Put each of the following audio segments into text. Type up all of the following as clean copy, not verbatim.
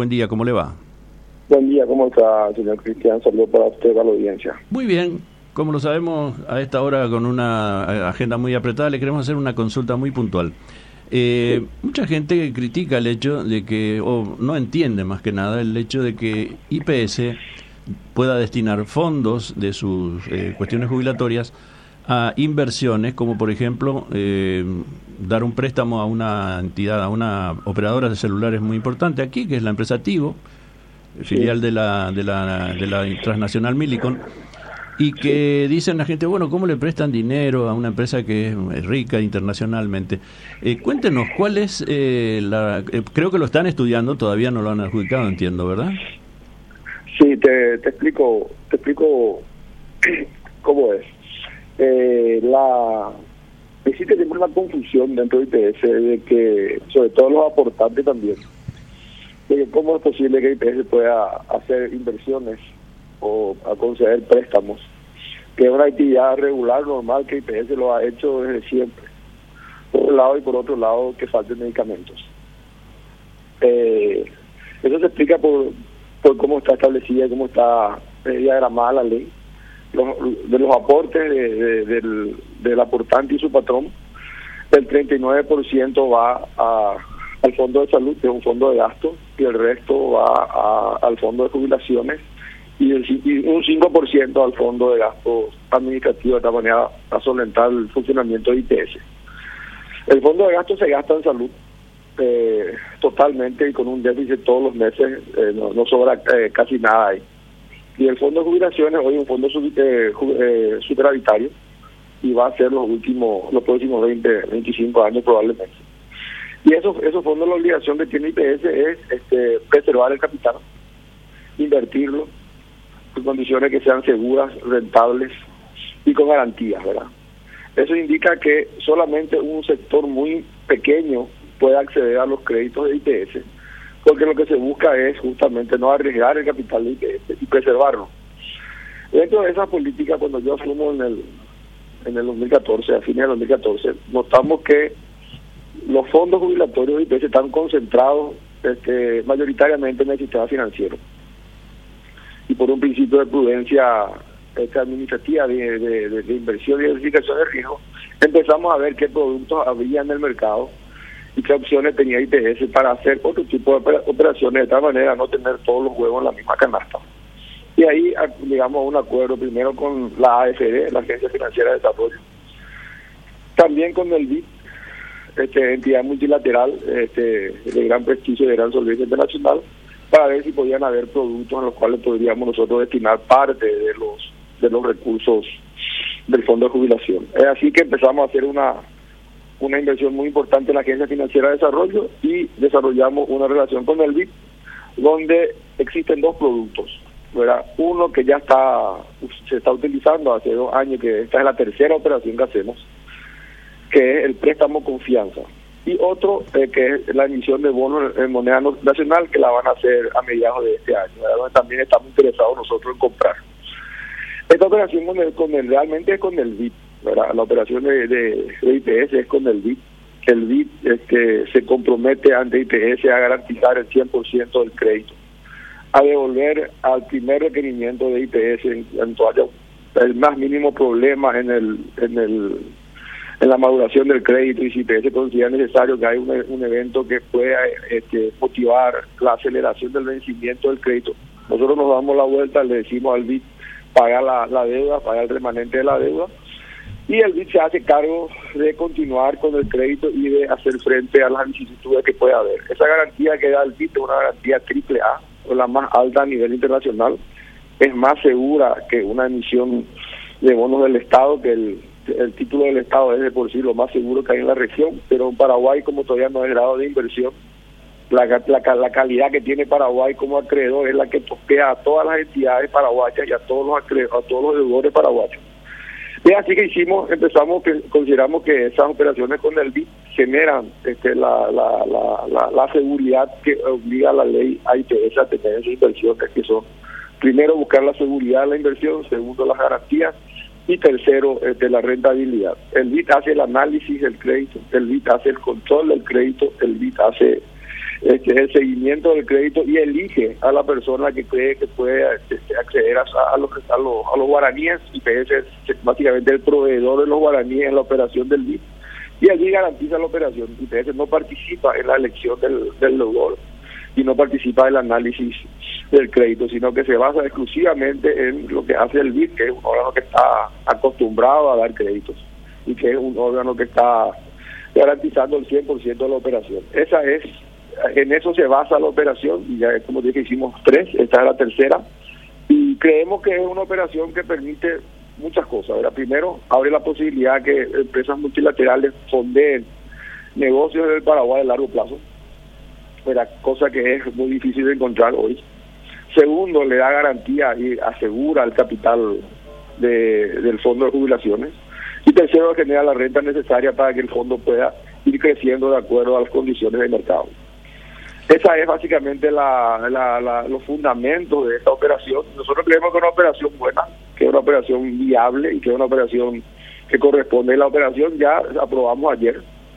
buen día, ¿cómo le va? Buen día, ¿cómo está, señor Cristian? Saludos para usted, para la audiencia. Muy bien, como lo sabemos, a esta hora con una agenda muy apretada, le queremos hacer una consulta muy puntual. Sí. Mucha gente critica el hecho de que, o no entiende más que nada, el hecho de que IPS pueda destinar fondos de sus cuestiones jubilatorias a inversiones, como por ejemplo dar un préstamo a una entidad, a una operadora de celulares muy importante aquí, que es la empresa Tigo, filial de la transnacional Millicom, y que dicen la gente, bueno, ¿cómo le prestan dinero a una empresa que es rica internacionalmente? Cuéntenos, ¿cuál es creo que lo están estudiando, todavía no lo han adjudicado, entiendo, ¿verdad? Sí, te explico cómo es. Existe siempre una confusión dentro de IPS de que, sobre todo los aportantes también, de que cómo es posible que IPS pueda hacer inversiones o a conceder préstamos, que es una actividad regular, normal, que IPS lo ha hecho desde siempre, por un lado, y por otro lado que falten medicamentos. Eso se explica por cómo está establecida y cómo está diagramada la ley. De los aportes del aportante y su patrón, el 39% va al fondo de salud, que es un fondo de gasto, y el resto va al fondo de jubilaciones, y un 5% al fondo de gasto administrativo, de esta manera a solventar el funcionamiento de IPS. El fondo de gasto se gasta en salud totalmente, y con un déficit todos los meses, no sobra casi nada ahí. Y el fondo de jubilaciones hoy es un fondo superavitario, y va a ser los próximos 25 años probablemente. Y esos fondos, la obligación que tiene IPS es preservar el capital, invertirlo en condiciones que sean seguras, rentables y con garantías, ¿verdad? Eso indica que solamente un sector muy pequeño puede acceder a los créditos de IPS, porque lo que se busca es justamente no arriesgar el capital de IPS y preservarlo. Dentro de esa política, cuando yo asumo en el 2014, a fines del 2014, notamos que los fondos jubilatorios de IPS están concentrados mayoritariamente en el sistema financiero. Y por un principio de prudencia administrativa, de inversión y diversificación de riesgo, empezamos a ver qué productos había en el mercado y qué opciones tenía IPS para hacer otro tipo de operaciones, de tal manera no tener todos los huevos en la misma canasta. Y ahí llegamos a un acuerdo primero con la AFD, la Agencia Financiera de Desarrollo, también con el BID, entidad multilateral de gran prestigio y de gran solvencia internacional, para ver si podían haber productos en los cuales podríamos nosotros destinar parte de los recursos del fondo de jubilación. Es así que empezamos a hacer una inversión muy importante en la Agencia Financiera de Desarrollo, y desarrollamos una relación con el BID, donde existen dos productos, ¿verdad? Uno que ya se está utilizando hace 2 años, que esta es la tercera operación que hacemos, que es el préstamo confianza, y otro que es la emisión de bonos en moneda nacional, que la van a hacer a mediados de este año, ¿verdad? Donde también estamos interesados nosotros en comprar. Esta operación realmente es con el BID, ¿verdad? La operación de IPS es con el BID. El BID se compromete ante IPS a garantizar el 100% del crédito, a devolver al primer requerimiento de IPS en cuanto haya el más mínimo problema en la maduración del crédito, y si IPS considera necesario que haya un evento que pueda motivar la aceleración del vencimiento del crédito, nosotros nos damos la vuelta, le decimos al BID pagar la deuda, pagar el remanente de la deuda, y el BID se hace cargo de continuar con el crédito y de hacer frente a las vicisitudes que pueda haber. Esa garantía que da el BID es una garantía AAA, o la más alta a nivel internacional. Es más segura que una emisión de bonos del Estado, que el título del Estado es de por sí lo más seguro que hay en la región, pero en Paraguay, como todavía no es grado de inversión, la calidad que tiene Paraguay como acreedor es la que toquea a todas las entidades paraguayas y a todos los deudores paraguayos. Y así que consideramos que esas operaciones con el BID generan la seguridad que obliga a la ley a IPS a tener esas inversiones, que son, primero, buscar la seguridad de la inversión, segundo, las garantías, y tercero, la rentabilidad. El BID hace el análisis del crédito, el BID hace el control del crédito, el BID hace el seguimiento del crédito y elige a la persona que cree que puede acceder a los guaraníes. IPS es básicamente el proveedor de los guaraníes en la operación del BID y allí garantiza la operación. IPS no participa en la elección del deudor y no participa del análisis del crédito, sino que se basa exclusivamente en lo que hace el BID, que es un órgano que está acostumbrado a dar créditos y que es un órgano que está garantizando el 100% de la operación. En eso se basa la operación, y ya como dije hicimos 3, esta es la tercera, y creemos que es una operación que permite muchas cosas. ¿Verdad? Primero, abre la posibilidad que empresas multilaterales fondeen negocios en el Paraguay a largo plazo, ¿verdad? Cosa que es muy difícil de encontrar hoy. Segundo, le da garantía y asegura el capital del fondo de jubilaciones. Y tercero, genera la renta necesaria para que el fondo pueda ir creciendo de acuerdo a las condiciones del mercado. Esa es básicamente los fundamentos de esta operación. Nosotros creemos que es una operación buena, que es una operación viable y que es una operación que corresponde. La operación ya aprobamos ayer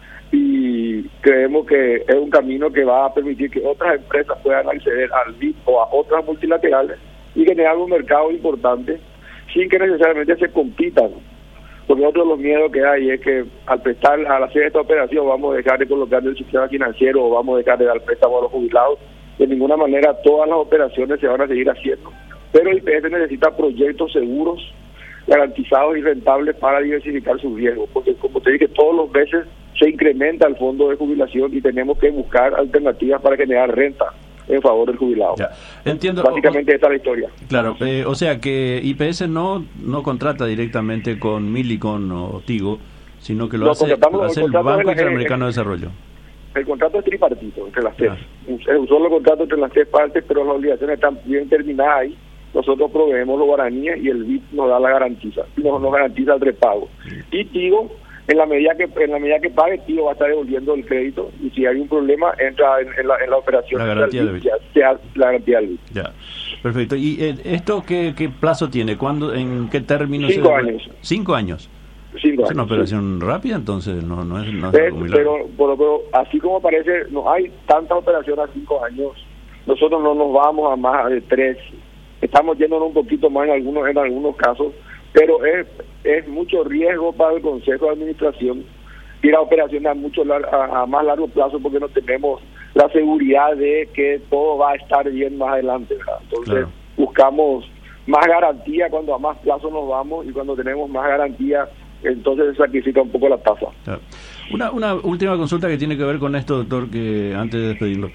y creemos que es un camino que va a permitir que otras empresas puedan acceder al BID o a otras multilaterales y generar un mercado importante sin que necesariamente se compitan. Porque otro de los miedos que hay es que al hacer esta operación vamos a dejar de colocar en el sistema financiero o vamos a dejar de dar préstamos a los jubilados. De ninguna manera todas las operaciones se van a seguir haciendo. Pero el IPS necesita proyectos seguros, garantizados y rentables para diversificar sus riesgos. Porque como te dije, todos los meses se incrementa el fondo de jubilación y tenemos que buscar alternativas para generar renta en favor del jubilado. Ya, entiendo. Básicamente esta es la historia. Claro, o sea que IPS no contrata directamente con Millicom o Tigo, sino que lo hace el Banco Interamericano de Desarrollo. El contrato es tripartito entre las tres. Es un solo contrato entre las tres partes, pero las obligaciones están bien terminadas ahí. Nosotros proveemos los guaraníes y el BID nos da la garantía, nos garantiza el repago. Y Tigo, en la medida que pague, Tigo va a estar devolviendo el crédito y si hay un problema entra en la operación. La garantía del BID. La garantía del BID. Ya, perfecto. ¿Y esto qué plazo tiene? ¿Cuándo, en qué términos? 5 años. 5 años. 5 años. Es una operación rápida, entonces no es pero así como parece, no hay tantas operaciones a 5 años. Nosotros no nos vamos a más de 3. Estamos yéndonos un poquito más en algunos casos, pero es mucho riesgo para el Consejo de Administración ir a operaciones a más largo plazo porque no tenemos la seguridad de que todo va a estar bien más adelante, ¿verdad? Entonces buscamos más garantía cuando a más plazo nos vamos y cuando tenemos más garantía entonces se sacrifica un poco la tasa. Claro. Una última consulta que tiene que ver con esto, doctor, que antes de despedirlo.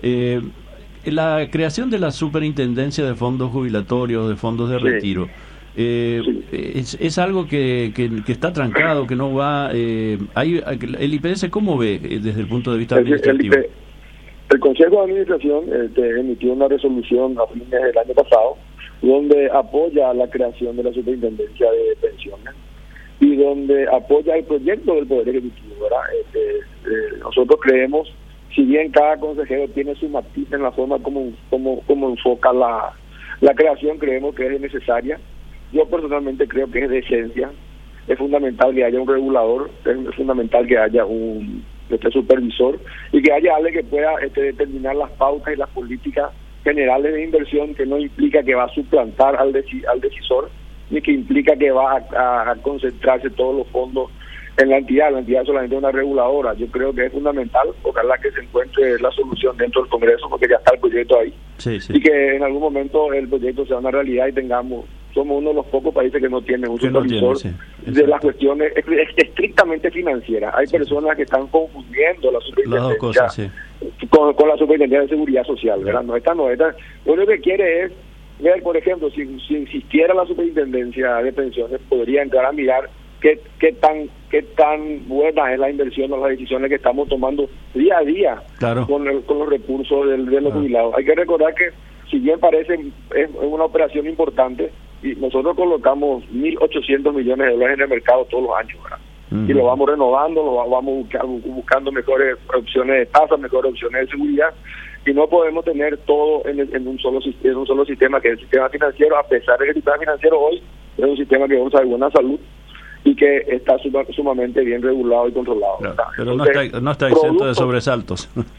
La creación de la superintendencia de fondos jubilatorios, de fondos de retiro, es algo que está trancado, que no va... ¿El IPS cómo ve desde el punto de vista administrativo? El Consejo de Administración emitió una resolución a fines del año pasado donde apoya la creación de la superintendencia de pensiones y donde apoya el proyecto del Poder Ejecutivo, ¿verdad? Nosotros creemos, si bien cada consejero tiene su matiz en la forma como enfoca la creación, creemos que es necesaria. Yo personalmente creo que es de esencia. Es fundamental que haya un regulador, es fundamental que haya un supervisor y que haya alguien que pueda determinar las pautas y las políticas generales de inversión, que no implica que va a suplantar al decisor, ni que implica que va a concentrarse todos los fondos en la entidad. La entidad solamente es una reguladora. Yo creo que es fundamental, ojalá que se encuentre la solución dentro del Congreso, porque ya está el proyecto ahí, y que en algún momento el proyecto sea una realidad y somos uno de los pocos países que no tiene un supervisor de las cuestiones estrictamente financieras. Hay personas que están confundiendo la superintendencia con la superintendencia de seguridad social, ¿verdad? No, esta lo único que quiere es ver, por ejemplo, si existiera la superintendencia de pensiones, podría entrar a mirar qué tan buena es la inversión o las decisiones que estamos tomando día a día con los recursos de los jubilados. Hay que recordar que si bien es una operación importante, y nosotros colocamos 1.800 millones de dólares en el mercado todos los años, ¿verdad? Y lo vamos renovando, lo vamos buscando mejores opciones de tasa, mejores opciones de seguridad, y no podemos tener todo en un solo sistema, que es el sistema financiero, a pesar de que el sistema financiero hoy es un sistema que goza de buena salud y que está sumamente bien regulado y controlado. Claro, pero entonces, no está exento de sobresaltos.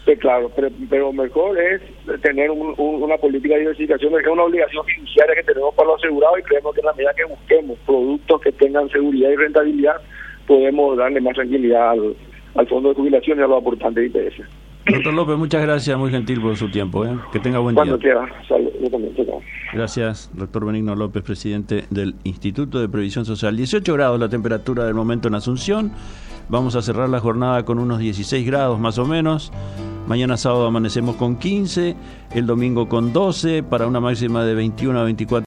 Claro, pero mejor es tener una política de diversificación, es una obligación fiduciaria que tenemos para los asegurados, y creemos que en la medida que busquemos productos que tengan seguridad y rentabilidad, podemos darle más tranquilidad al fondo de jubilación y a los aportantes de IPS. Doctor López, muchas gracias, muy gentil por su tiempo. Que tenga buen Cuando día. quiera, yo también. Gracias, doctor Benigno López, presidente del Instituto de Previsión Social. 18 grados la temperatura del momento en Asunción. Vamos a cerrar la jornada con unos 16 grados más o menos. Mañana sábado amanecemos con 15, el domingo con 12, para una máxima de 21 a 24.